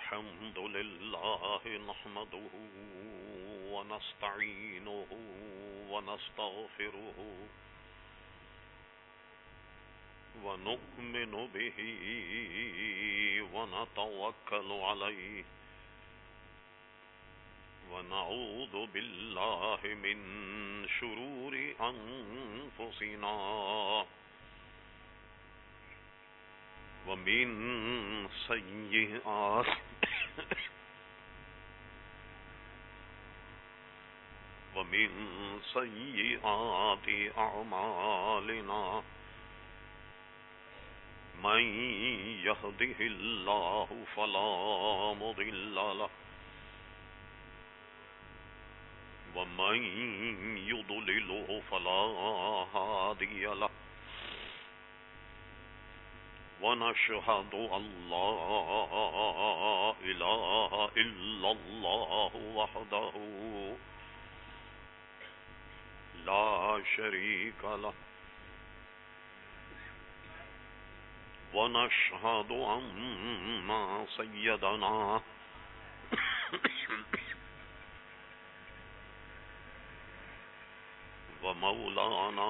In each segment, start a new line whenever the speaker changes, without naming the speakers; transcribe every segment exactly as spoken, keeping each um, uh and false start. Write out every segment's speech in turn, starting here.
الحمد لله نحمده ونستعينه ونستغفره ونؤمن به ونتوكل عليه ونعوذ بالله من شرور أنفسنا ومن سيئات ومن سيئات أعمالنا من يهده الله فلا مضل له ومن يضلله فلا هادي له ونشهد أن لا إله إلا الله وحده لا شريك له ونشهد أن سيدنا ومولانا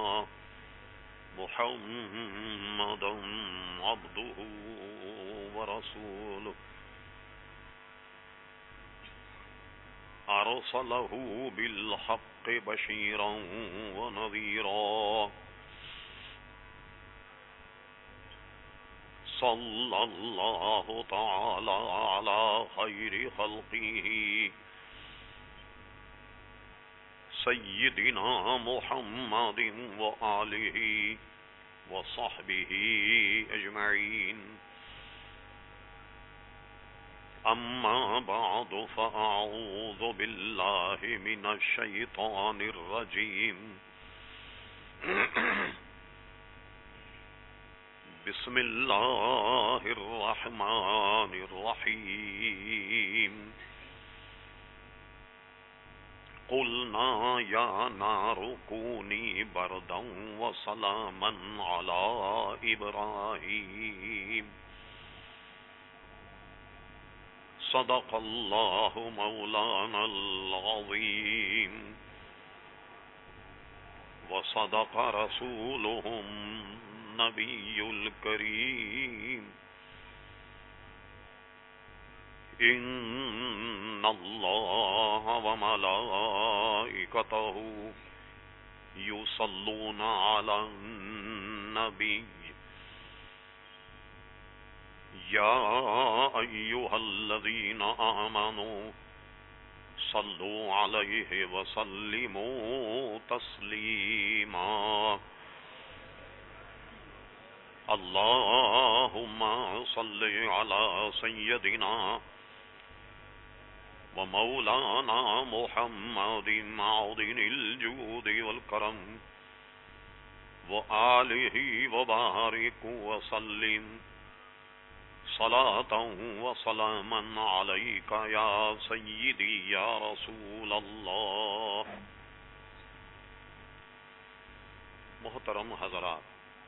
محمدا عبده ورسوله أرسله بالحق بشيرا ونذيرا صلى الله تعالى على خير خلقه سيدنا محمد وآله وصحبه أجمعين أما بعد فأعوذ بالله من الشيطان الرجيم بسم الله الرحمن الرحيم قلنا يا نار كوني بردا وسلاما على إبراهيم صدق الله مولانا العظيم وصدق رسوله النبي الكريم إن الله وملائكته يصلون على النبي يا أيها الذين آمنوا صلوا عليه وسلموا تسليما اللهم صل على سيدنا ومولانا محمد معدن الجود والكرم وآله وبارك وسلم صلاة وسلاما عليك يا سيدي يا رسول الله. محترم حضرات،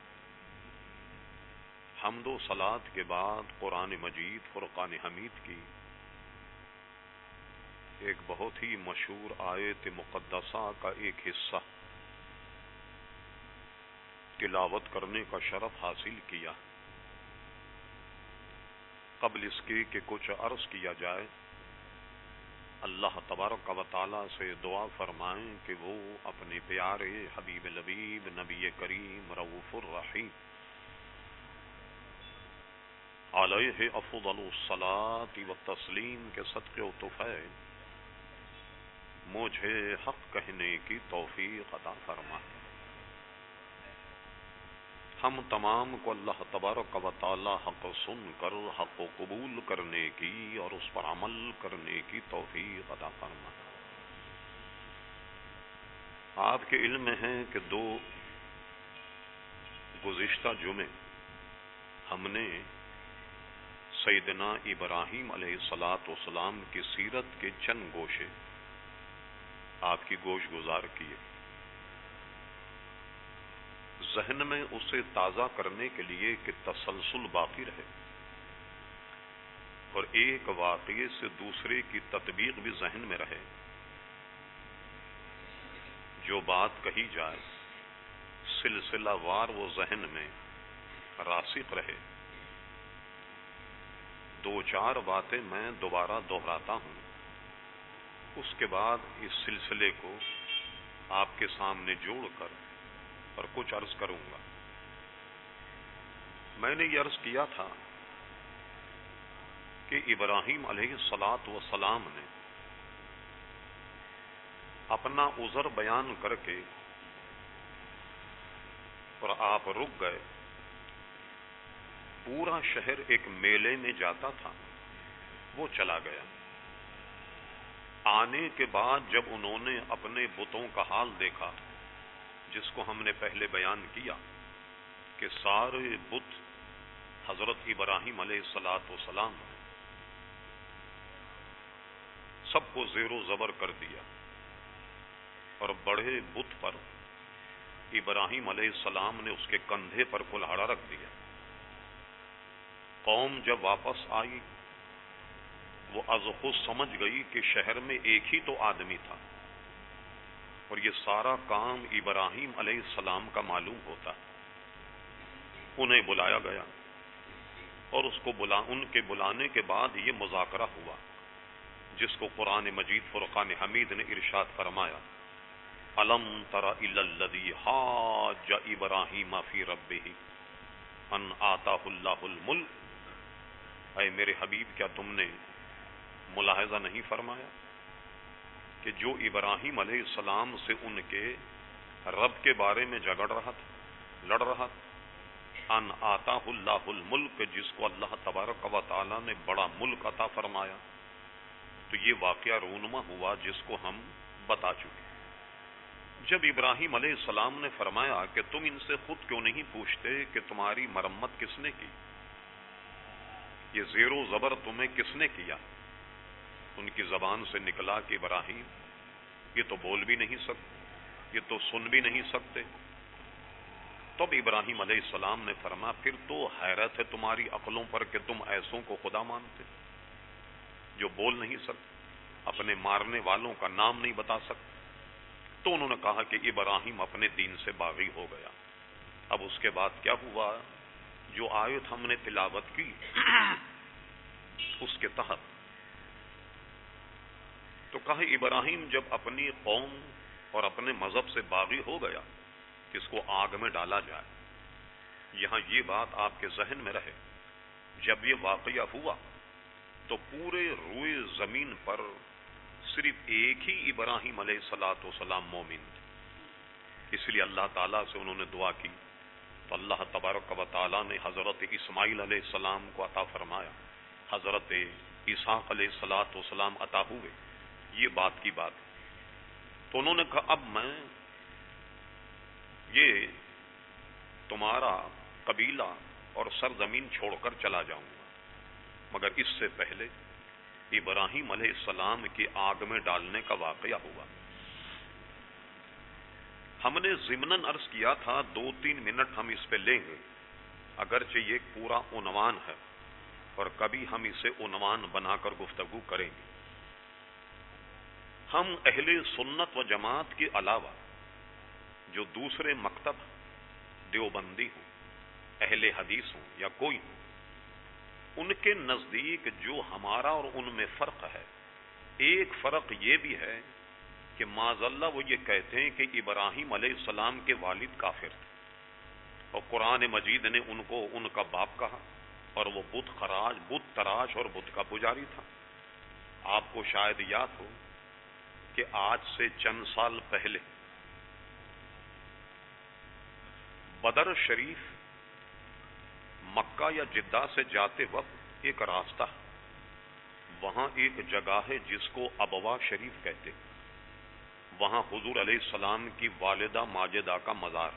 حمد و صلات کے بعد قرآن مجید فرقان حمید کی ایک بہت ہی مشہور آیت مقدسہ کا ایک حصہ تلاوت کرنے کا شرف حاصل کیا. قبل اس کے کہ کچھ عرض کیا جائے، اللہ تبارک و تعالی سے دعا فرمائیں کہ وہ اپنے پیارے حبیب لبیب نبی کریم رؤوف الرحیم علیہ افضل الصلاۃ والتسلیم کے صدقے و طفیل مجھے حق کہنے کی توفیق عطا فرمائے. ہم تمام کو اللہ تبارک و تعالی حق سن کر حق کو قبول کرنے کی اور اس پر عمل کرنے کی توفیق عطا فرمائے. آپ کے علم میں ہے کہ دو گزشتہ جمعے ہم نے سیدنا ابراہیم علیہ الصلاۃ والسلام کی سیرت کے چند گوشے آپ کی گوش گزار کیے. ذہن میں اسے تازہ کرنے کے لیے کہ تسلسل باقی رہے، اور ایک واقعے سے دوسرے کی تطبیق بھی ذہن میں رہے، جو بات کہی جائے سلسلہ وار وہ ذہن میں راسخ رہے۔ دو چار باتیں میں دوبارہ دہراتا ہوں، اس کے بعد اس سلسلے کو آپ کے سامنے جوڑ کر اور کچھ عرض کروں گا۔ میں نے یہ عرض کیا تھا کہ ابراہیم علیہ الصلاۃ والسلام نے اپنا عذر بیان کر کے اور آپ رک گئے۔ پورا شہر ایک میلے میں جاتا تھا، وہ چلا گیا۔ آنے کے بعد جب انہوں نے اپنے بتوں کا حال دیکھا، جس کو ہم نے پہلے بیان کیا کہ سارے بت حضرت ابراہیم علیہ الصلاۃ والسلام نے سب کو زیر و زبر کر دیا، اور بڑے بت پر ابراہیم علیہ السلام نے اس کے کندھے پر کلہاڑا رکھ دیا۔ قوم جب واپس آئی، وہ از خود سمجھ گئی کہ شہر میں ایک ہی تو آدمی تھا، اور یہ سارا کام ابراہیم علیہ السلام کا معلوم ہوتا۔ انہیں بلایا گیا، اور اس کو بلا ان کے بلانے کے بعد یہ مذاکرہ ہوا، جس کو قرآن مجید فرقان حمید نے ارشاد فرمایا، الم تر الی الذی حاج ابراہیم فی ربہ ان آتاہ اللہ الملک۔ اے میرے حبیب، کیا تم نے ملاحظہ نہیں فرمایا کہ جو ابراہیم علیہ السلام سے ان کے رب کے بارے میں جھگڑ رہا تھا، لڑ رہا تھا، ان آتاہ اللہ الملک، جس کو اللہ تبارک و تعالی نے بڑا ملک عطا فرمایا۔ تو یہ واقعہ رونما ہوا جس کو ہم بتا چکے۔ جب ابراہیم علیہ السلام نے فرمایا کہ تم ان سے خود کیوں نہیں پوچھتے کہ تمہاری مرمت کس نے کی، یہ زیر و زبر تمہیں کس نے کیا، ان کی زبان سے نکلا کہ ابراہیم، یہ تو بول بھی نہیں سکتے، یہ تو سن بھی نہیں سکتے۔ تب ابراہیم علیہ السلام نے فرمایا، پھر تو حیرت ہے تمہاری عقلوں پر کہ تم ایسوں کو خدا مانتے جو بول نہیں سکتے، اپنے مارنے والوں کا نام نہیں بتا سکتے۔ تو انہوں نے کہا کہ ابراہیم اپنے دین سے باغی ہو گیا۔ اب اس کے بعد کیا ہوا؟ جو آیت ہم نے تلاوت کی اس کے تحت تو کہا ابراہیم جب اپنی قوم اور اپنے مذہب سے باغی ہو گیا، اس کو آگ میں ڈالا جائے۔ یہاں یہ بات آپ کے ذہن میں رہے، جب یہ واقعہ ہوا تو پورے روئے زمین پر صرف ایک ہی ابراہیم علیہ الصلاۃ والسلام مومن تھے۔ اس لیے اللہ تعالیٰ سے انہوں نے دعا کی تو اللہ تبارک و تعالیٰ نے حضرت اسماعیل علیہ السلام کو عطا فرمایا، حضرت اسحاق علیہ الصلاۃ والسلام عطا ہوئے۔ یہ بات کی بات تو انہوں نے کہا اب میں یہ تمہارا قبیلہ اور سرزمین چھوڑ کر چلا جاؤں گا، مگر اس سے پہلے ابراہیم علیہ السلام کی آگ میں ڈالنے کا واقعہ ہوا۔ ہم نے ضمناً عرض کیا تھا دو تین منٹ ہم اس پہ لیں گے، اگرچہ یہ ایک پورا عنوان ہے اور کبھی ہم اسے عنوان بنا کر گفتگو کریں گے۔ ہم اہل سنت و جماعت کے علاوہ جو دوسرے مکتب دیوبندی ہوں، اہل حدیث ہوں یا کوئی ہوں، ان کے نزدیک جو ہمارا اور ان میں فرق ہے، ایک فرق یہ بھی ہے کہ معاذ اللہ وہ یہ کہتے ہیں کہ ابراہیم علیہ السلام کے والد کافر تھے، اور قرآن مجید نے ان کو ان کا باپ کہا، اور وہ بت خراج بت تراش اور بت کا پجاری تھا۔ آپ کو شاید یاد ہو کہ آج سے چند سال پہلے بدر شریف مکہ یا جدہ سے جاتے وقت ایک راستہ، وہاں ایک جگہ ہے جس کو ابوا شریف کہتے، وہاں حضور علیہ السلام کی والدہ ماجدہ کا مزار۔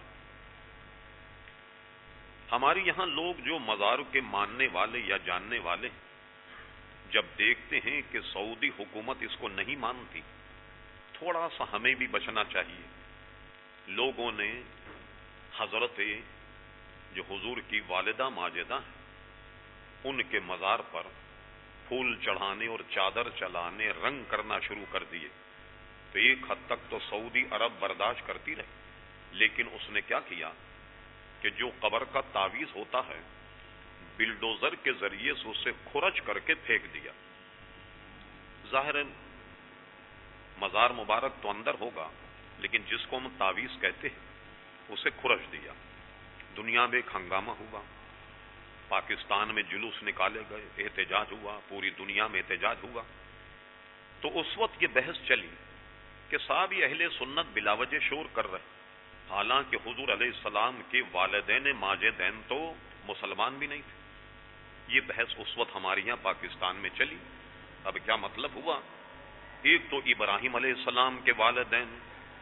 ہمارے یہاں لوگ جو مزار کے ماننے والے یا جاننے والے جب دیکھتے ہیں کہ سعودی حکومت اس کو نہیں مانتی، تھوڑا سا ہمیں بھی بچنا چاہیے۔ لوگوں نے حضرت جو حضور کی والدہ ماجدہ ہیں ان کے مزار پر پھول چڑھانے اور چادر چلانے، رنگ کرنا شروع کر دیے تو ایک حد تک تو سعودی عرب برداشت کرتی رہی، لیکن اس نے کیا کیا کہ جو قبر کا تعویذ ہوتا ہے بلڈوزر کے ذریعے سے اسے کھرچ کر کے پھینک دیا۔ ظاہر مزار مبارک تو اندر ہوگا، لیکن جس کو ہم تعویذ کہتے ہیں اسے کھرچ دیا۔ دنیا میں ایک ہنگامہ ہوا، پاکستان میں جلوس نکالے گئے، احتجاج ہوا، پوری دنیا میں احتجاج ہوا۔ تو اس وقت یہ بحث چلی کہ صاحب یہ اہل سنت بلا وجہ شور کر رہے، حالانکہ حضور علیہ السلام کے والدین ماجدین تو مسلمان بھی نہیں تھے۔ یہ بحث اس وقت ہمارے یہاں پاکستان میں چلی۔ اب کیا مطلب ہوا؟ ایک تو ابراہیم علیہ السلام کے والدین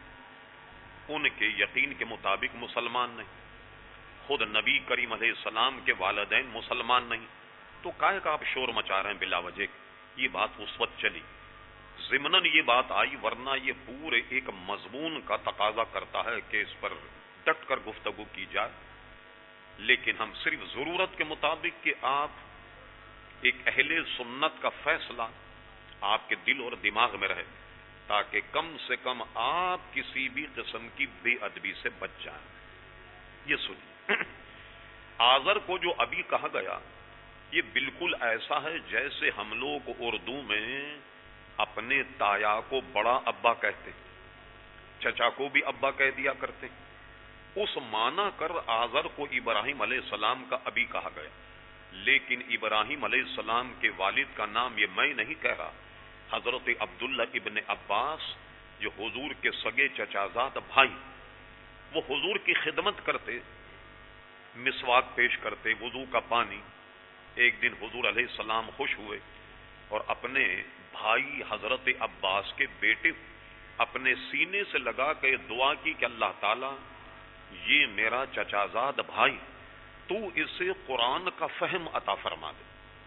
ان کے یقین کے مطابق مسلمان نہیں، خود نبی کریم علیہ السلام کے والدین مسلمان نہیں، تو کاہے کا آپ شور مچا رہے ہیں بلا وجہ؟ یہ بات اس وقت چلی۔ ضمناً یہ بات آئی، ورنہ یہ پورے ایک مضمون کا تقاضا کرتا ہے کہ اس پر ڈٹ کر گفتگو کی جائے، لیکن ہم صرف ضرورت کے مطابق کہ آپ ایک اہل سنت کا فیصلہ آپ کے دل اور دماغ میں رہے، تاکہ کم سے کم آپ کسی بھی قسم کی بے ادبی سے بچ جائیں۔ یہ سنیے، آذر کو جو ابھی کہا گیا یہ بالکل ایسا ہے جیسے ہم لوگ اردو میں اپنے تایا کو بڑا ابا کہتے، چچا کو بھی ابا کہہ دیا کرتے، اس معنی کر آذر کو ابراہیم علیہ السلام کا ابی کہا گیا۔ لیکن ابراہیم علیہ السلام کے والد کا نام یہ میں نہیں کہہ رہا، حضرت عبداللہ ابن عباس جو حضور کے سگے چچازاد بھائی، وہ حضور کی خدمت کرتے، مسواک پیش کرتے، وضو کا پانی۔ ایک دن حضور علیہ السلام خوش ہوئے اور اپنے بھائی حضرت عباس کے بیٹے اپنے سینے سے لگا کے دعا کی کہ اللہ تعالی یہ میرا چچازاد بھائی، تو اسے قرآن کا فہم عطا فرما دے۔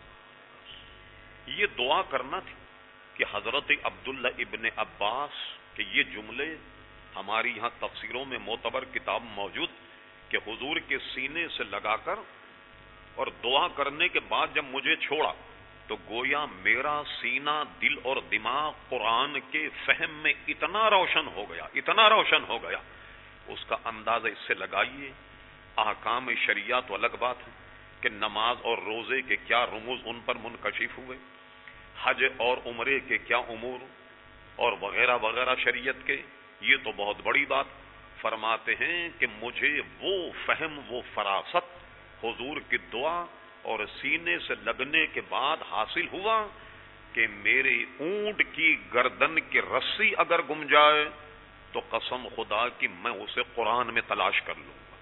یہ دعا کرنا تھی کہ حضرت عبداللہ ابن عباس کے یہ جملے ہماری یہاں تفسیروں میں معتبر کتاب موجود کہ حضور کے سینے سے لگا کر اور دعا کرنے کے بعد جب مجھے چھوڑا تو گویا میرا سینہ، دل اور دماغ قرآن کے فہم میں اتنا روشن ہو گیا، اتنا روشن ہو گیا۔ اس کا اندازہ اس سے لگائیے، احکام شریعہ تو الگ بات ہے کہ نماز اور روزے کے کیا رموز ان پر منکشف ہوئے، حج اور عمرے کے کیا امور اور وغیرہ وغیرہ شریعت کے، یہ تو بہت بڑی بات۔ فرماتے ہیں کہ مجھے وہ فہم، وہ فراست حضور کی دعا اور سینے سے لگنے کے بعد حاصل ہوا کہ میرے اونٹ کی گردن کی رسی اگر گم جائے تو قسم خدا کی میں اسے قرآن میں تلاش کر لوں گا۔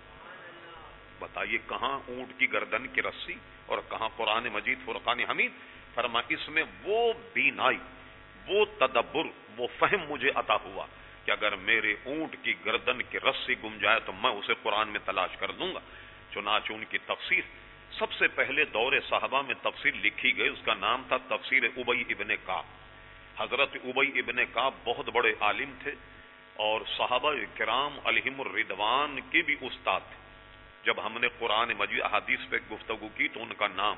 بتائیے کہاں اونٹ کی گردن کی رسی اور کہاں قرآن مجید فرقان حمید؟ فرما اس میں وہ بینائی، وہ تدبر، وہ فہم مجھے عطا ہوا کہ اگر میرے اونٹ کی گردن کی رسی گم جائے تو میں اسے قرآن میں تلاش کر دوں گا۔ چنانچہ ان کی تفسیر سب سے پہلے دور صحابہ میں تفسیر لکھی گئی، اس کا نام تھا تفسیر ابی ابن کعب۔ حضرت ابی ابن کعب بہت بڑے عالم تھے اور صحابہ کرام علیہم الرضوان کے بھی استاد تھے۔ جب ہم نے قرآن مجید احادیث پہ گفتگو کی تو ان کا نام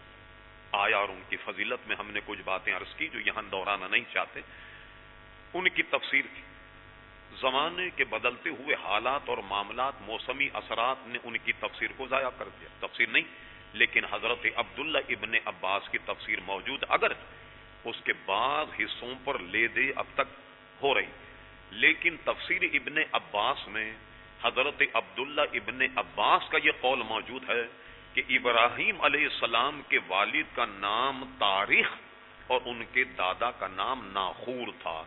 آیا اور ان کی فضیلت میں ہم نے کچھ باتیں عرض کی جو یہاں دہرانا نہیں چاہتے۔ ان کی تفسیر تھی، زمانے کے بدلتے ہوئے حالات اور معاملات، موسمی اثرات نے ان کی تفسیر کو ضائع کر دیا۔ تفسیر نہیں، لیکن حضرت عبداللہ ابن عباس کی تفسیر موجود، اگر اس کے بعض حصوں پر لے دے اب تک ہو رہی، لیکن تفسیر ابن عباس میں حضرت عبداللہ ابن عباس کا یہ قول موجود ہے کہ ابراہیم علیہ السلام کے والد کا نام تاریخ اور ان کے دادا کا نام ناخور تھا۔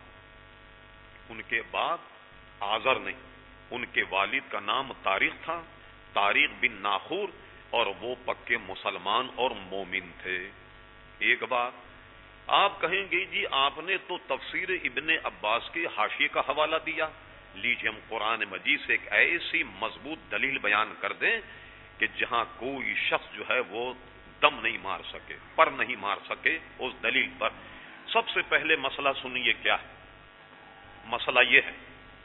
ان کے بعد آذر نہیں، ان کے والد کا نام تاریخ تھا، تاریخ بن ناخور، اور وہ پکے مسلمان اور مومن تھے۔ ایک بات آپ کہیں گے جی آپ نے تو تفسیر ابن عباس کے حاشیے کا حوالہ دیا، لیجیے ہم قرآن مجید سے ایک ایسی مضبوط دلیل بیان کر دیں کہ جہاں کوئی شخص جو ہے وہ دم نہیں مار سکے، پر نہیں مار سکے اس دلیل پر۔ سب سے پہلے مسئلہ سنیے کیا ہے۔ مسئلہ یہ ہے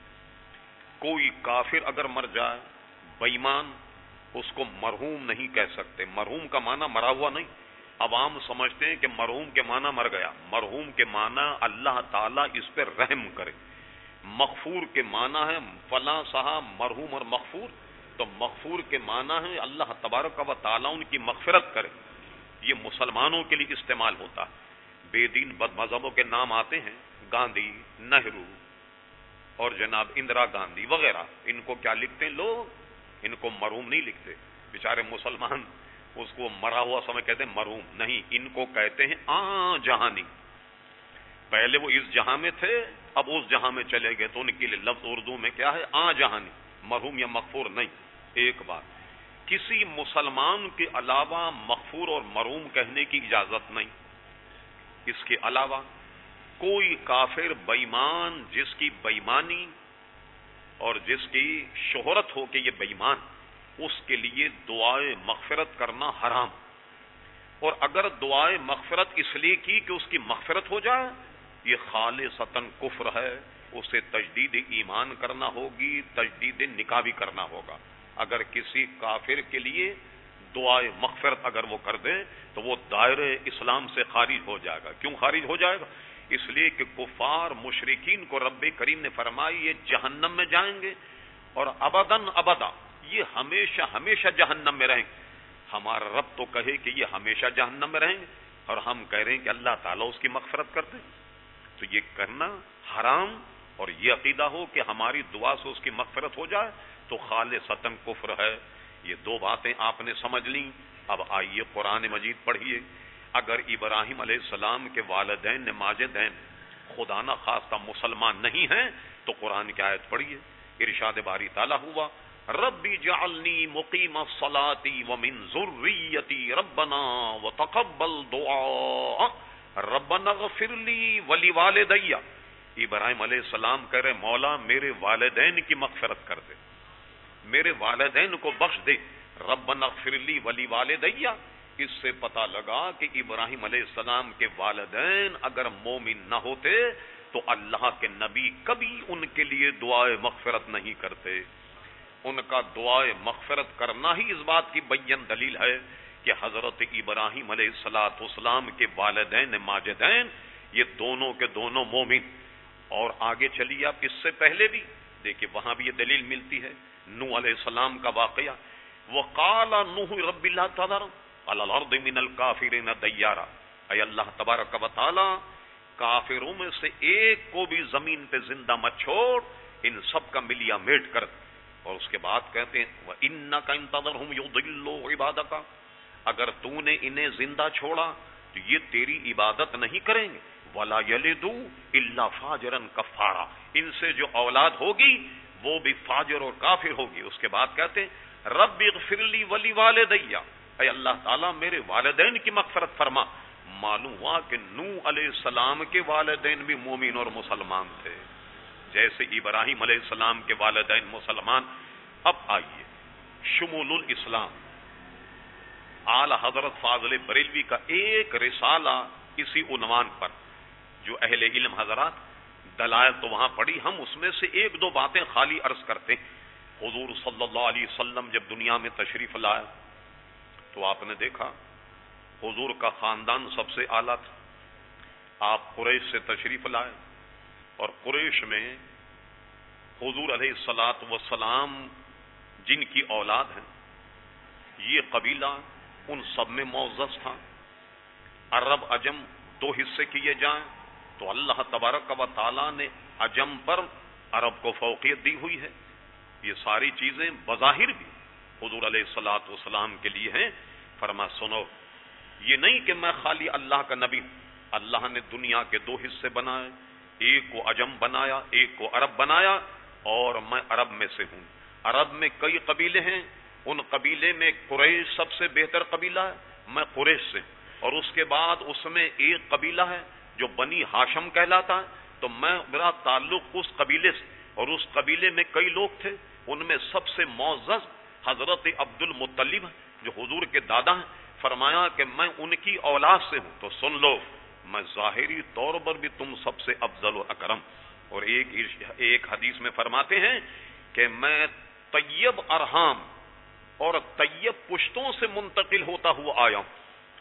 کوئی کافر اگر مر جائے، بے ایمان، اس کو مرحوم نہیں کہہ سکتے۔ مرحوم کا معنی مرا ہوا نہیں، عوام سمجھتے ہیں کہ مرحوم کے معنی مر گیا، مرحوم کے معنی اللہ تعالیٰ اس پہ رحم کرے، مغفور کے معنی ہے فلاں صاحب مرحوم اور مغفور، تو مغفور کے معنی ہے اللہ تبارک و تعالیٰ ان کی مغفرت کرے، یہ مسلمانوں کے لیے استعمال ہوتا ہے۔ بے دین بد مذہبوں کے نام آتے ہیں، گاندھی، نہرو اور جناب اندرا گاندھی وغیرہ، ان کو کیا لکھتے ہیں لوگ؟ ان کو مرحوم نہیں لکھتے، بیچارے مسلمان اس کو مرا ہوا سمجھ کہتے ہیں مرحوم نہیں، ان کو کہتے ہیں آ جہانی۔ پہلے وہ اس جہاں میں تھے، اب اس جہاں میں چلے گئے، تو ان کے لیے لفظ اردو میں کیا ہے؟ آ جہانی، مرحوم یا مغفور نہیں۔ ایک بات، کسی مسلمان کے علاوہ مغفور اور مرحوم کہنے کی اجازت نہیں۔ اس کے علاوہ کوئی کافر بے ایمان جس کی بے ایمانی اور جس کی شہرت ہو کہ یہ بے ایمان، اس کے لیے دعائے مغفرت کرنا حرام، اور اگر دعائے مغفرت اس لیے کی کہ اس کی مغفرت ہو جائے، یہ خالصتاً کفر ہے، اسے تجدید ایمان کرنا ہوگی، تجدید نکاح بھی کرنا ہوگا۔ اگر کسی کافر کے لیے دعائے مغفرت اگر وہ کر دیں تو وہ دائرے اسلام سے خارج ہو جائے گا۔ کیوں خارج ہو جائے گا؟ اس لیے کہ کفار مشرکین کو رب کریم نے فرمائی یہ جہنم میں جائیں گے اور ابداً ابدا، یہ ہمیشہ ہمیشہ جہنم میں رہیں گے۔ ہمارا رب تو کہے کہ یہ ہمیشہ جہنم میں رہیں گے، اور ہم کہہ رہے ہیں کہ اللہ تعالیٰ اس کی مغفرت کر دے، تو یہ کرنا حرام، اور یہ عقیدہ ہو کہ ہماری دعا سے اس کی مغفرت ہو جائے تو خالصتاً کفر ہے۔ یہ دو باتیں آپ نے سمجھ لیں۔ اب آئیے قرآن مجید پڑھیے۔ اگر ابراہیم علیہ السلام کے والدین ماجدین خدا نہ خواستہ مسلمان نہیں ہیں تو قرآن کی آیت پڑھیے، ارشاد باری تعالیٰ ہوا ربی جعلنی مقیم الصلاۃ ومن ذریتی ربنا وتقبل دعاء ربنا اغفر لی ولوالدی۔ ابراہیم علیہ السلام کہہ رہے مولا میرے والدین کی مغفرت کر دے، میرے والدین کو بخش دے، ربنا اغفر لی ولوالدی۔ اس سے پتہ لگا کہ ابراہیم علیہ السلام کے والدین اگر مومن نہ ہوتے تو اللہ کے نبی کبھی ان کے لیے دعائے مغفرت نہیں کرتے۔ ان کا دعائے مغفرت کرنا ہی اس بات کی بین دلیل ہے کہ حضرت ابراہیم علیہ الصلوۃ والسلام کے والدین ماجدین یہ دونوں کے دونوں مومن۔ اور آگے چلیے آپ، اس سے پہلے بھی دیکھیے وہاں بھی یہ دلیل ملتی ہے، نوح علیہ السلام کا واقعہ، وقال نوح رب لا تذر علی الارض من الکافرین دیارا۔ اے اللہ تبارک و تعالی کافروں میں سے ایک کو بھی زمین پہ زندہ مت چھوڑ، ان سب کا ملیا میٹ کر۔ اور اس کے بعد کہتے ہیں وَإِنَّكَ إِن تَذَرْهُمْ يُضِلُّوا عِبَادَكَ، اگر تو نے انہیں زندہ چھوڑا تو یہ تیری عبادت نہیں کریں گے، وَلَا يَلِدُوا إِلَّا فَاجِرًا كَفَّارًا، ان سے جو اولاد ہوگی وہ بھی فاجر اور کافر ہوگی۔ اس کے بعد کہتے ہیں رب اغفر لی ولوالدی، اے اللہ تعالیٰ میرے والدین کی مغفرت فرما۔ معلوم ہوا کہ نوح علیہ السلام کے والدین بھی مومن اور مسلمان تھے، جیسے ابراہیم علیہ السلام کے والدین مسلمان۔ اب آئیے شمول الاسلام، اعلی حضرت فاضل بریلوی کا ایک رسالہ اسی عنوان پر، جو اہل علم حضرات دلائل تو وہاں پڑھی، ہم اس میں سے ایک دو باتیں خالی عرض کرتے ہیں۔ حضور صلی اللہ علیہ وسلم جب دنیا میں تشریف لائے تو آپ نے دیکھا حضور کا خاندان سب سے اعلیٰ تھا۔ آپ قریش سے تشریف لائے اور قریش میں حضور علیہ الصلاۃ والسلام جن کی اولاد ہیں یہ قبیلہ ان سب میں معزز تھا۔ عرب عجم دو حصے کیے جائیں تو اللہ تبارک و تعالیٰ نے عجم پر عرب کو فوقیت دی ہوئی ہے۔ یہ ساری چیزیں بظاہر بھی حضور علیہ الصلاۃ والسلام کے لیے ہیں۔ فرما سنو، یہ نہیں کہ میں خالی اللہ کا نبی ہوں، اللہ نے دنیا کے دو حصے بنائے، ایک کو عجم بنایا ایک کو عرب بنایا، اور میں عرب میں سے ہوں۔ عرب میں کئی قبیلے ہیں، ان قبیلے میں قریش سب سے بہتر قبیلہ ہے، میں قریش سے، اور اس کے بعد اس میں ایک قبیلہ ہے جو بنی ہاشم کہلاتا ہے، تو میں میرا تعلق اس قبیلے سے، اور اس قبیلے میں کئی لوگ تھے، ان میں سب سے معزز حضرت عبد المطلب جو حضور کے دادا ہیں۔ فرمایا کہ میں ان کی اولاد سے ہوں، تو سن لو میں ظاہری طور پر بھی تم سب سے افضل و اکرم۔ اور ایک ایک حدیث میں فرماتے ہیں کہ میں طیب ارحام اور طیب پشتوں سے منتقل ہوتا ہوا آیا ہوں۔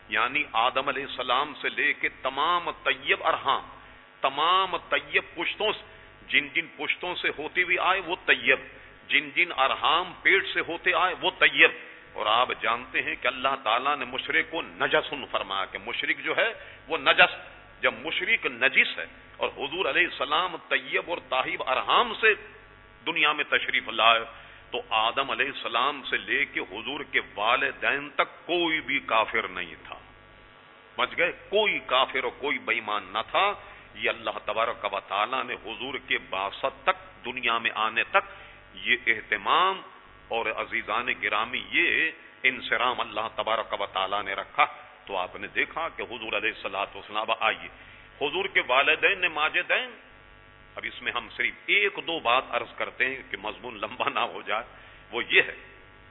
یعنی آدم علیہ السلام سے لے کے تمام طیب ارحام، تمام طیب پشتوں سے، جن جن پشتوں سے ہوتے ہوئے آئے وہ طیب، جن جن ارحام پیٹ سے ہوتے آئے وہ طیب. اور آپ جانتے ہیں کہ اللہ تعالیٰ نے مشرک کو نجسن فرمایا کہ مشرک جو ہے وہ نجس. جب مشرک نجس ہے اور حضور علیہ السلام طیب اور طاہب ارحام سے دنیا میں تشریف لائے تو آدم علیہ السلام سے لے کے حضور کے والدین تک کوئی بھی کافر نہیں تھا. سمجھ گئے؟ کوئی کافر اور کوئی بے ایمان نہ تھا. یہ اللہ تبارک و تعالیٰ نے حضور کے بعثت تک، دنیا میں آنے تک یہ اہتمام اور عزیزان گرامی یہ انصرام اللہ تبارک و تعالیٰ نے رکھا. تو آپ نے دیکھا کہ حضور علیہ الصلوۃ والسلام آئیے حضور کے والدین نے ماجدین. اب اس میں ہم صرف ایک دو بات عرض کرتے ہیں کہ مضمون لمبا نہ ہو جائے. وہ یہ ہے،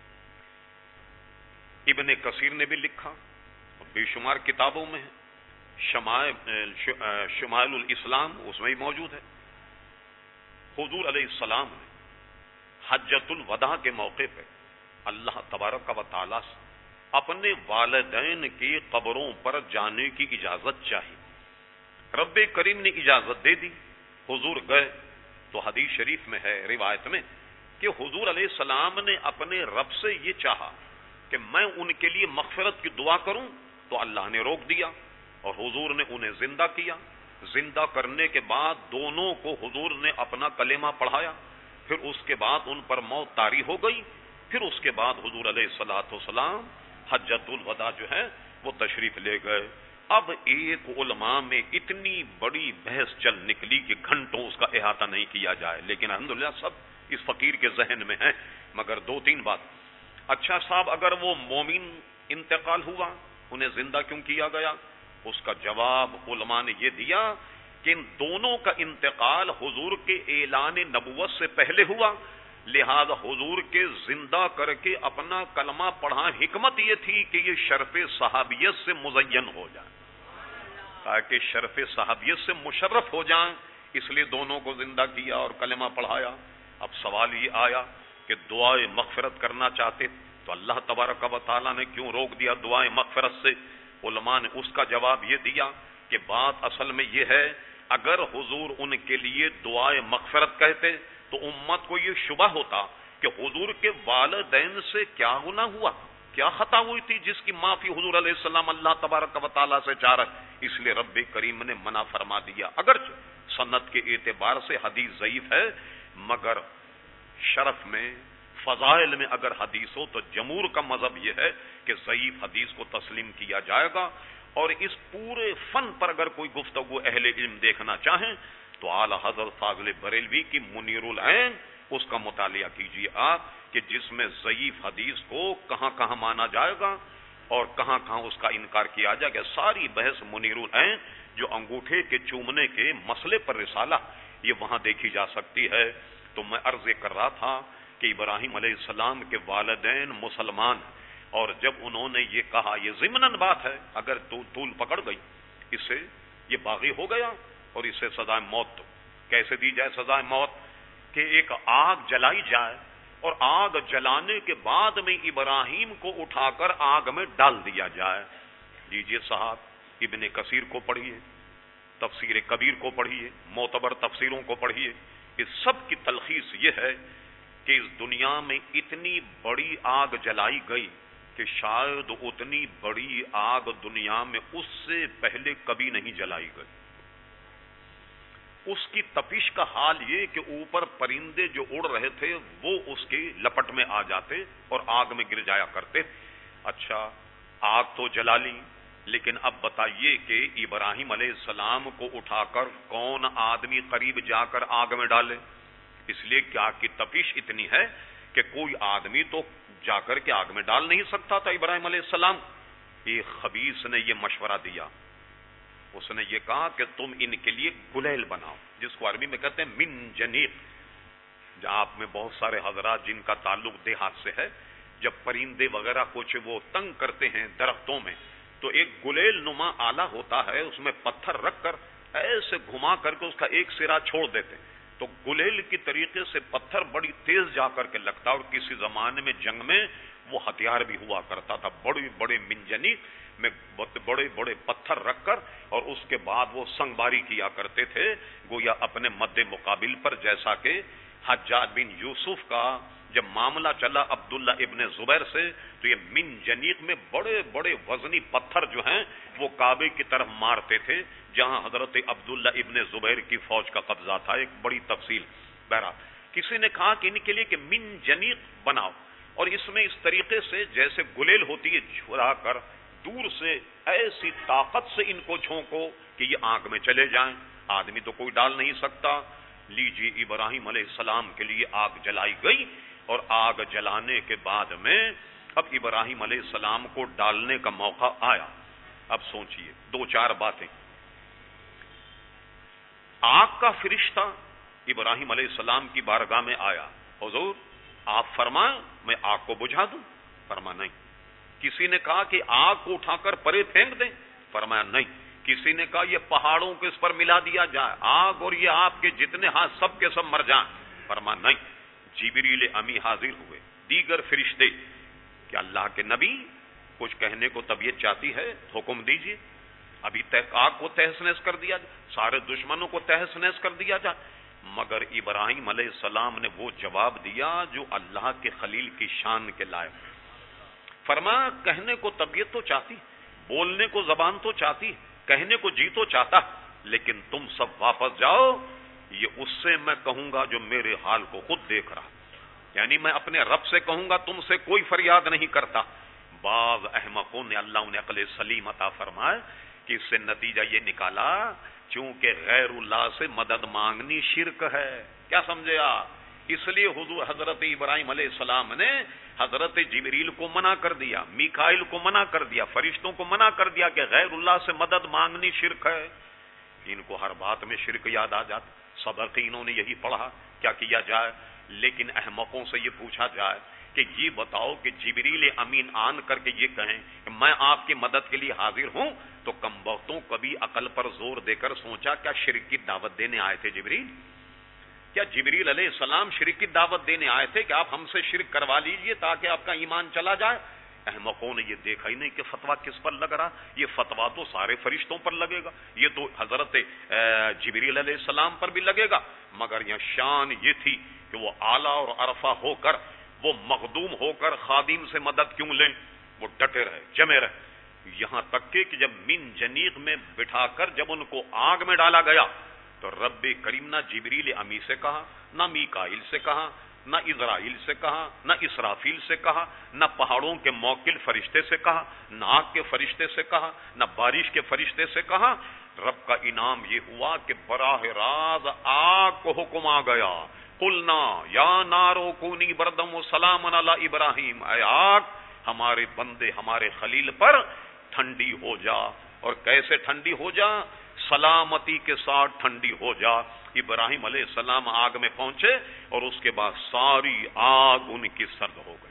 ابن کثیر نے بھی لکھا، بے شمار کتابوں میں ہے، شمائل شمائل الاسلام اس میں ہی موجود ہے. حضور علیہ السلام نے حجۃ الوداع کے موقع پہ اللہ تبارک و تعالیٰ سے اپنے والدین کی قبروں پر جانے کی اجازت چاہی. رب کریم نے اجازت دے دی، حضور گئے. تو حدیث شریف میں ہے، روایت میں، کہ حضور علیہ السلام نے اپنے رب سے یہ چاہا کہ میں ان کے لیے مغفرت کی دعا کروں، تو اللہ نے روک دیا اور حضور نے انہیں زندہ کیا. زندہ کرنے کے بعد دونوں کو حضور نے اپنا کلمہ پڑھایا. پھر اس کے بعد ان پر موت طاری ہو گئی. پھر اس کے بعد حضور علیہ الصلوۃ والسلام حجۃ الوداع جو ہے وہ تشریف لے گئے. اب ایک علماء میں اتنی بڑی بحث چل نکلی کہ گھنٹوں اس کا احاطہ نہیں کیا جائے، لیکن الحمدللہ سب اس فقیر کے ذہن میں ہیں. مگر دو تین بات. اچھا صاحب، اگر وہ مومن انتقال ہوا انہیں زندہ کیوں کیا گیا؟ اس کا جواب علماء نے یہ دیا کہ ان دونوں کا انتقال حضور کے اعلان نبوت سے پہلے ہوا، لہذا حضور کے زندہ کر کے اپنا کلمہ پڑھا. حکمت یہ تھی کہ یہ شرف صحابیت سے مزین ہو جائے، تاکہ شرف صحابیت سے مشرف ہو جائیں، اس لیے دونوں کو زندہ کیا اور کلمہ پڑھایا. اب سوال یہ آیا کہ دعائے مغفرت کرنا چاہتے تو اللہ تبارک و تعالیٰ نے کیوں روک دیا دعائے مغفرت سے؟ علماء نے اس کا جواب یہ دیا کہ بات اصل میں یہ ہے، اگر حضور ان کے لیے دعائے مغفرت کہتے تو امت کو یہ شبہ ہوتا کہ حضور کے والدین سے کیا گناہ ہوا، کیا خطا ہوئی تھی جس کی معافی حضور علیہ السلام اللہ تبارک و تعالیٰ سے چاہ رہے. اس لیے رب کریم نے منع فرما دیا. اگرچہ سند کے اعتبار سے حدیث ضعیف ہے، مگر شرف میں، فضائل میں اگر حدیث ہو تو جمہور کا مذہب یہ ہے کہ ضعیف حدیث کو تسلیم کیا جائے گا. اور اس پورے فن پر اگر کوئی گفتگو اہل علم دیکھنا چاہیں تو اعلی حضرت فاضل بریلوی کی منیر العین اس کا مطالعہ کیجیے آپ، کہ جس میں ضعیف حدیث کو کہاں کہاں مانا جائے گا اور کہاں کہاں اس کا انکار کیا جائے گا. ساری بحث منیر العین جو انگوٹھے کے چومنے کے مسئلے پر رسالہ، یہ وہاں دیکھی جا سکتی ہے. تو میں عرض کر رہا تھا کہ ابراہیم علیہ السلام کے والدین مسلمان، اور جب انہوں نے یہ کہا، یہ ضمناً بات ہے، اگر طول پکڑ گئی اس سے یہ باغی ہو گیا اور اسے سزائے موت. تو کیسے دی جائے سزائے موت؟ کہ ایک آگ جلائی جائے اور آگ جلانے کے بعد میں ابراہیم کو اٹھا کر آگ میں ڈال دیا جائے. لیجیے صاحب، ابن کثیر کو پڑھیے، تفسیر کبیر کو پڑھیے، معتبر تفسیروں کو پڑھیے. اس سب کی تلخیص یہ ہے کہ اس دنیا میں اتنی بڑی آگ جلائی گئی کہ شاید اتنی بڑی آگ دنیا میں اس سے پہلے کبھی نہیں جلائی گئی. اس کی تپش کا حال یہ کہ اوپر پرندے جو اڑ رہے تھے وہ اس کی لپٹ میں آ جاتے اور آگ میں گر جایا کرتے. اچھا، آگ تو جلا لی، لیکن اب بتائیے کہ ابراہیم علیہ السلام کو اٹھا کر کون آدمی قریب جا کر آگ میں ڈالے؟ اس لیے کہ آگ کی تپش اتنی ہے کہ کوئی آدمی تو جا کر کے آگ میں ڈال نہیں سکتا تھا ابراہیم علیہ السلام. ایک خبیث نے یہ مشورہ دیا، اس نے یہ کہا کہ تم ان کے لیے گلیل بناؤ، جس کو عربی میں کہتے ہیں من جنیق. جہاں آپ میں بہت سارے حضرات جن کا تعلق دیہات سے ہے، جب پرندے وغیرہ کچھ وہ تنگ کرتے ہیں درختوں میں تو ایک گلیل نما آلہ ہوتا ہے، اس میں پتھر رکھ کر ایسے گھما کر کے اس کا ایک سرا چھوڑ دیتے، تو گلیل کی طریقے سے پتھر بڑی تیز جا کر کے لگتا، اور کسی زمانے میں جنگ میں وہ ہتھیار بھی ہوا کرتا تھا، بڑے بڑے منجنیق میں بڑے بڑے پتھر رکھ کر، اور اس کے بعد وہ سنگ باری کیا کرتے تھے گویا اپنے مد مقابل پر، جیسا کہ حجاج بن یوسف کا جب معاملہ چلا عبداللہ ابن زبیر سے تو یہ منجنیق میں بڑے بڑے وزنی پتھر جو ہیں وہ کعبے کی طرف مارتے تھے جہاں حضرت عبداللہ ابن زبیر کی فوج کا قبضہ تھا. ایک بڑی تفصیل. بہرحال کسی نے کہا کہ ان کے لیے کہ منجنیق بناؤ، اور اس میں اس طریقے سے جیسے گلیل ہوتی ہے چھڑا کر دور سے ایسی طاقت سے ان کو جھونکو کہ یہ آگ میں چلے جائیں. آدمی تو کوئی ڈال نہیں سکتا. لیجیے ابراہیم علیہ السلام کے لیے آگ جلائی گئی، اور آگ جلانے کے بعد میں اب ابراہیم علیہ السلام کو ڈالنے کا موقع آیا. اب سوچئے دو چار باتیں. آگ کا فرشتہ ابراہیم علیہ السلام کی بارگاہ میں آیا، حضور آپ فرمائیں میں آگ کو بجھا دوں؟ فرمایا نہیں. کسی نے کہا کہ آگ کو اٹھا کر پرے پھینک دیں؟ فرمایا نہیں. کسی نے کہا یہ پہاڑوں کو اس پر ملا دیا جائے، آگ اور یہ آپ کے جتنے ہاتھ سب کے سب مر جائیں؟ فرمایا نہیں. جبریل امی حاضر ہوئے، دیگر فرشتے، کہ اللہ کے نبی کچھ کہنے کو طبیعت چاہتی ہے، حکم دیجیے. ابھی تک آگ کو تہس نہس کر دیا جائے، سارے دشمنوں کو تہس نہس کر دیا جائے. مگر ابراہیم علیہ السلام نے وہ جواب دیا جو اللہ کے خلیل کی شان کے لائق. فرمایا کہنے کو طبیعت تو چاہتی، بولنے کو زبان تو چاہتی، کہنے کو جی تو چاہتا، لیکن تم سب واپس جاؤ، یہ اس سے میں کہوں گا جو میرے حال کو خود دیکھ رہا. یعنی میں اپنے رب سے کہوں گا تم سے کوئی فریاد نہیں کرتا. بعض احمقوں نے اللہ انہیں عقل سلیم عطا فرمائے کہ اس سے نتیجہ یہ نکالا چونکہ غیر اللہ سے مدد مانگنی شرک ہے. کیا سمجھے آپ؟ اس لیے حضور حضرت ابراہیم علیہ السلام نے حضرت جبریل کو منع کر دیا، میکائیل کو منع کر دیا، فرشتوں کو منع کر دیا کہ غیر اللہ سے مدد مانگنی شرک ہے. ان کو ہر بات میں شرک یاد آ جاتا. سبق انہوں نے یہی پڑھا، کیا کیا جائے؟ لیکن احمقوں سے یہ پوچھا جائے کہ یہ بتاؤ کہ جبریل امین آن کر کے یہ کہیں کہ میں آپ کی مدد کے لیے حاضر ہوں، تو کم بختوں کبھی عقل پر زور دے کر سوچا کیا شرک کی دعوت دینے آئے تھے جبریل؟ کیا جبریل علیہ السلام شرک کی دعوت دینے آئے تھے کہ آپ ہم سے شرک کروا لیجئے تاکہ آپ کا ایمان چلا جائے؟ احمقوں نے یہ دیکھا ہی نہیں کہ فتویٰ کس پر لگ رہا. یہ فتویٰ تو سارے فرشتوں پر لگے گا، یہ تو حضرت جبریل علیہ السلام پر بھی لگے گا. مگر یہاں شان یہ تھی کہ وہ اعلیٰ اور عرفہ ہو کر، وہ مخدوم ہو کر خادم سے مدد کیوں لیں؟ وہ ڈٹے رہے، جمے رہے. یہاں تک کہ جب من جنیق میں بٹھا کر جب ان کو آگ میں ڈالا گیا تو رب کریم نہ جبریل امی سے کہا، نہ میکائیل سے کہا، نہ اسرائیل سے کہا، نہ اسرافیل سے کہا، نہ پہاڑوں کے موکل فرشتے سے کہا، نہ آگ کے فرشتے سے کہا، نہ بارش کے فرشتے سے کہا. رب کا انعام یہ ہوا کہ براہ راست آگ کو حکم آ گیا، قلنا یا نارو کونی بردم و سلام علی ابراہیم، اے آگ ہمارے بندے ہمارے خلیل پر ٹھنڈی ہو جا. اور کیسے ٹھنڈی ہو جا؟ سلامتی کے ساتھ ٹھنڈی ہو جا. ابراہیم علیہ السلام آگ میں پہنچے اور اس کے بعد ساری آگ ان کی سرد ہو گئی.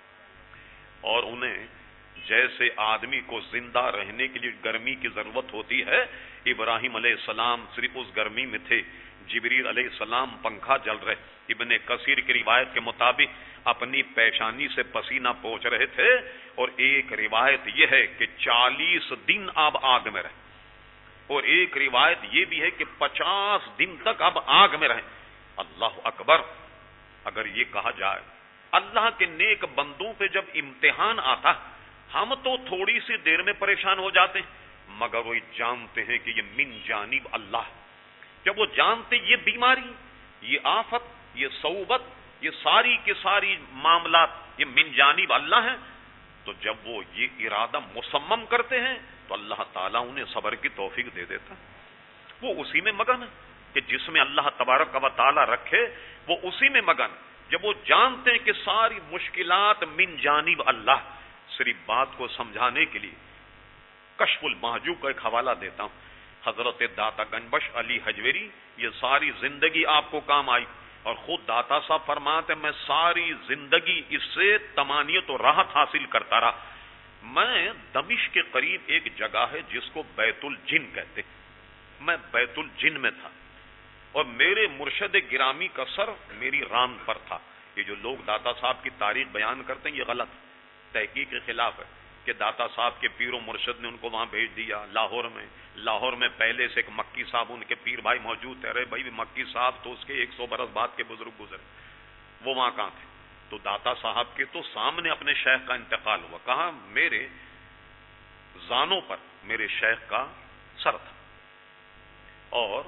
اور انہیں جیسے آدمی کو زندہ رہنے کے لیے گرمی کی ضرورت ہوتی ہے، ابراہیم علیہ السلام صرف اس گرمی میں تھے. جبریل علیہ السلام پنکھا جل رہے، ابن کثیر کی روایت کے مطابق اپنی پیشانی سے پسینہ پہنچ رہے تھے. اور ایک روایت یہ ہے کہ چالیس دن آپ آگ میں رہے، اور ایک روایت یہ بھی ہے کہ پچاس دن تک اب آگ میں رہیں. اللہ اکبر. اگر یہ کہا جائے اللہ کے نیک بندوں پہ جب امتحان آتا ہم تو تھوڑی سی دیر میں پریشان ہو جاتے ہیں، مگر وہ جانتے ہیں کہ یہ من جانب اللہ. جب وہ جانتے یہ بیماری، یہ آفت، یہ صعوبت، یہ ساری کی ساری معاملات یہ من جانب اللہ ہیں، تو جب وہ یہ ارادہ مصمم کرتے ہیں تو اللہ تعالیٰ انہیں صبر کی توفیق دے دیتا. وہ اسی میں مگن ہے کہ جس میں اللہ تبارک و تعالیٰ رکھے وہ اسی میں مگن. جب وہ جانتے ہیں کہ ساری مشکلات من جانب اللہ. صرف بات کو سمجھانے کے لیے کشف المحجوب کا ایک حوالہ دیتا ہوں. حضرت داتا گنبش علی حجویری، یہ ساری زندگی آپ کو کام آئی، اور خود داتا صاحب فرماتے میں ساری زندگی اس سے طمانینت و راحت حاصل کرتا رہا. میں دمشق کے قریب ایک جگہ ہے جس کو بیت الجن کہتے، میں بیت الجن میں تھا، اور میرے مرشد گرامی کا سر میری ران پر تھا. یہ جو لوگ داتا صاحب کی تاریخ بیان کرتے ہیں یہ غلط. تحقیق کے خلاف ہے کہ داتا صاحب کے پیر و مرشد نے ان کو وہاں بھیج دیا لاہور میں. لاہور میں پہلے سے ایک مکی صاحب ان کے پیر بھائی موجود تھے. ارے بھائی مکی صاحب تو اس کے ایک سو برس بعد کے بزرگ گزرے, وہ وہاں کہاں تھے؟ تو داتا صاحب کے تو سامنے اپنے شیخ کا انتقال ہوا. کہاں؟ میرے زانوں پر میرے شیخ کا سر تھا, اور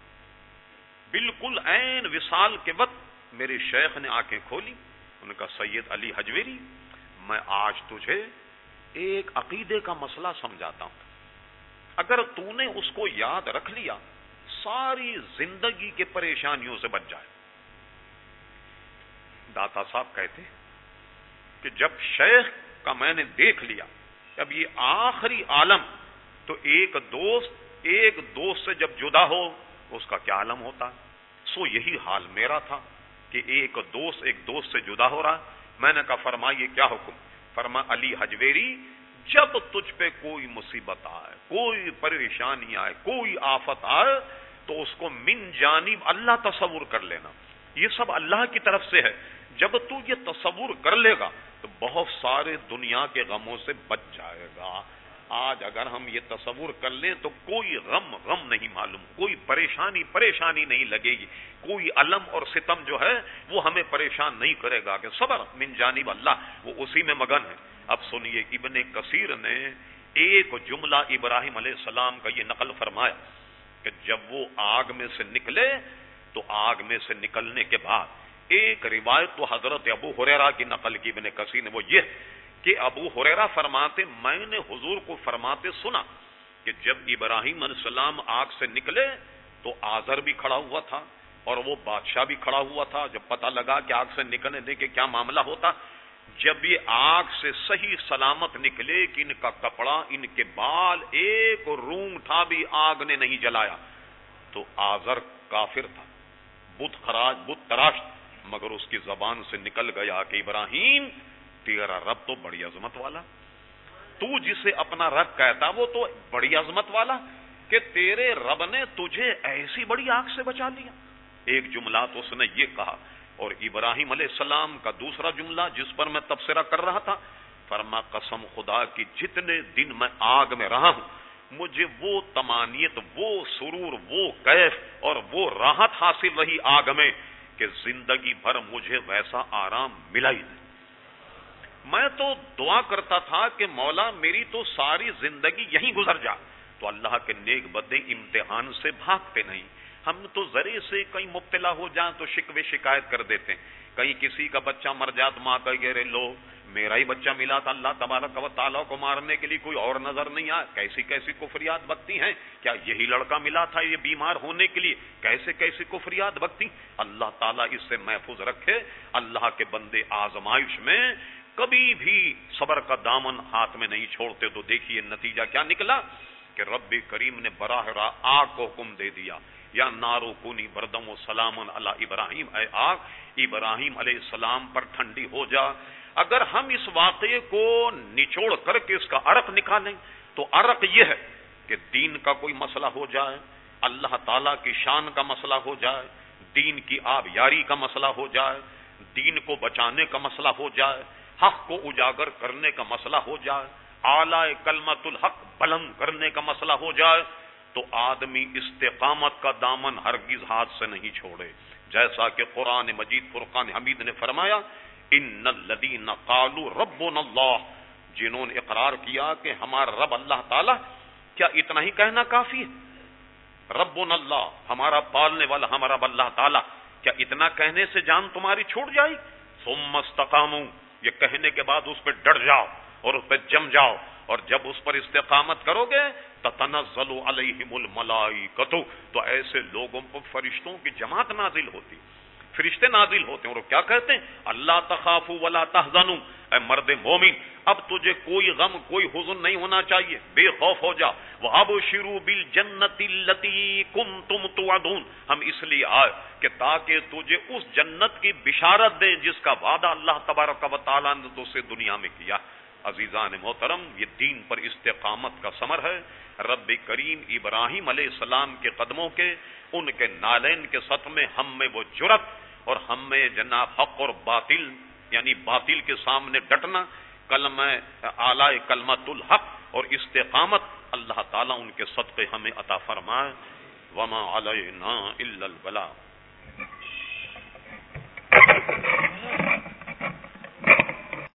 بالکل عین وصال کے وقت میرے شیخ نے آنکھیں کھولی. انہوں نے کہا سید علی حجویری, میں آج تجھے ایک عقیدے کا مسئلہ سمجھاتا ہوں, اگر تو نے اس کو یاد رکھ لیا ساری زندگی کے پریشانیوں سے بچ جائے. داتا صاحب کہتے کہ جب شیخ کا میں نے دیکھ لیا اب یہ آخری عالم, تو ایک دوست ایک دوست سے جب جدا ہو اس کا کیا عالم ہوتا. سو یہی حال میرا تھا کہ ایک دوست ایک دوست سے جدا ہو رہا. میں نے کہا فرمائیے کیا حکم؟ فرما علی حجویری, جب تجھ پہ کوئی مصیبت آئے, کوئی پریشانی آئے, کوئی آفت آئے, تو اس کو من جانب اللہ تصور کر لینا. یہ سب اللہ کی طرف سے ہے. جب تو یہ تصور کر لے گا تو بہت سارے دنیا کے غموں سے بچ جائے گا. آج اگر ہم یہ تصور کر لیں تو کوئی غم غم نہیں معلوم, کوئی پریشانی پریشانی نہیں لگے گی, کوئی الم اور ستم جو ہے وہ ہمیں پریشان نہیں کرے گا کہ صبر من جانب اللہ, وہ اسی میں مگن ہے. اب سنیے, ابن کثیر نے ایک جملہ ابراہیم علیہ السلام کا یہ نقل فرمایا کہ جب وہ آگ میں سے نکلے تو آگ میں سے نکلنے کے بعد ایک روایت تو حضرت ابو ہریرہ کی نقل کی ابن کثیر نے, وہ یہ کہ ابو ہریرہ فرماتے میں نے حضور کو فرماتے سنا کہ جب ابراہیم علیہ السلام آگ سے نکلے تو آزر بھی کھڑا ہوا تھا اور وہ بادشاہ بھی کھڑا ہوا تھا. جب پتہ لگا کہ آگ سے نکلنے کے کیا معاملہ ہوتا, جب یہ آگ سے صحیح سلامت نکلے کہ ان کا کپڑا ان کے بال ایک رونگٹا بھی آگ نے نہیں جلایا, تو آزر کافر تھا, بت خراج بت تراش, مگر اس کی زبان سے نکل گیا کہ ابراہیم تیرا رب تو بڑی عظمت والا, تو جسے اپنا رب کہتا وہ تو بڑی عظمت والا کہ تیرے رب نے تجھے ایسی بڑی آگ سے بچا لیا. ایک جملہ تو اس نے یہ کہا. اور ابراہیم علیہ السلام کا دوسرا جملہ جس پر میں تبصرہ کر رہا تھا, فرما قسم خدا کی جتنے دن میں آگ میں رہا ہوں مجھے وہ تمانیت, وہ سرور, وہ کیف اور وہ راحت حاصل رہی آگ میں کہ زندگی بھر مجھے ویسا آرام ملا ہی نہیں. میں تو دعا کرتا تھا کہ مولا میری تو ساری زندگی یہیں گزر جا, تو اللہ کے نیک بندے امتحان سے بھاگتے نہیں. ہم تو ذرے سے کہیں مبتلا ہو جائیں تو شکوے شکایت کر دیتے ہیں. کہیں کسی کا بچہ مر جات ماں کہ گرے لو میرا ہی بچہ ملا تھا, اللہ تبارک و تعالیٰ کو مارنے کے لیے کوئی اور نظر نہیں آیا. کیسی کیسی کفریات بکتی ہیں, کیا یہی لڑکا ملا تھا یہ بیمار ہونے کے لیے, کیسے کیسی کفریات بکتی. اللہ تعالیٰ اس سے محفوظ رکھے. اللہ کے بندے آزمائش میں کبھی بھی صبر کا دامن ہاتھ میں نہیں چھوڑتے. تو دیکھیے نتیجہ کیا نکلا کہ رب کریم نے براہ راست آگ کو حکم دے دیا, یا نارو کونی بردم و سلام علی ابراہیم, اے آگ ابراہیم علیہ السلام پر ٹھنڈی ہو جا. اگر ہم اس واقعے کو نچوڑ کر کے اس کا عرق نکالیں تو عرق یہ ہے کہ دین کا کوئی مسئلہ ہو جائے, اللہ تعالیٰ کی شان کا مسئلہ ہو جائے, دین کی آبیاری کا مسئلہ ہو جائے, دین کو بچانے کا مسئلہ ہو جائے, حق کو اجاگر کرنے کا مسئلہ ہو جائے, اعلی کلمت الحق بلند کرنے کا مسئلہ ہو جائے, تو آدمی استقامت کا دامن ہرگز ہاتھ سے نہیں چھوڑے. جیسا کہ قرآن مجید فرقان حمید نے فرمایا ان الذین قالوا ربنا اللہ, جنہوں نے اقرار کیا کہ ہمارا رب اللہ تعالی, کیا اتنا ہی کہنا کافی ہے؟ ربنا اللہ, ہمارا پالنے والا ہمارا رب اللہ تعالی, کیا اتنا کہنے سے جان تمہاری چھوٹ جائے؟ ثم استقاموا, یہ کہنے کے بعد اس پہ ڈٹ جاؤ اور اس پہ جم جاؤ, اور جب اس پر استقامت کرو گے تتنزل علیہم الملائکۃ, تو ایسے لوگوں پر فرشتوں کی جماعت نازل ہوتی, فرشتے نازل ہوتے ہیں اور وہ کیا کہتے ہیں اللہ تخافوا ولا تحزنوا, اے مرد مومن اب تجھے کوئی غم کوئی حزن نہیں ہونا چاہیے, بے خوف ہو جا. وابشروا بالجنۃ التي کنتم توعدون, ہم اس لیے آئے کہ تاکہ تجھے اس جنت کی بشارت دیں جس کا وعدہ اللہ تبارک و تعالیٰ نے تو سے دنیا میں کیا. عزیزان محترم, یہ دین پر استقامت کا ثمر ہے. رب کریم ابراہیم علیہ السلام کے قدموں کے, ان کے نالین کے سط میں ہم میں وہ جرت اور ہم میں جناب حق اور باطل یعنی باطل کے سامنے ڈٹنا, کلمہ اعلی کلمۃ الحق اور استقامت اللہ تعالیٰ ان کے صدقے ہمیں عطا فرمائے. وما علینا الا البلاغ.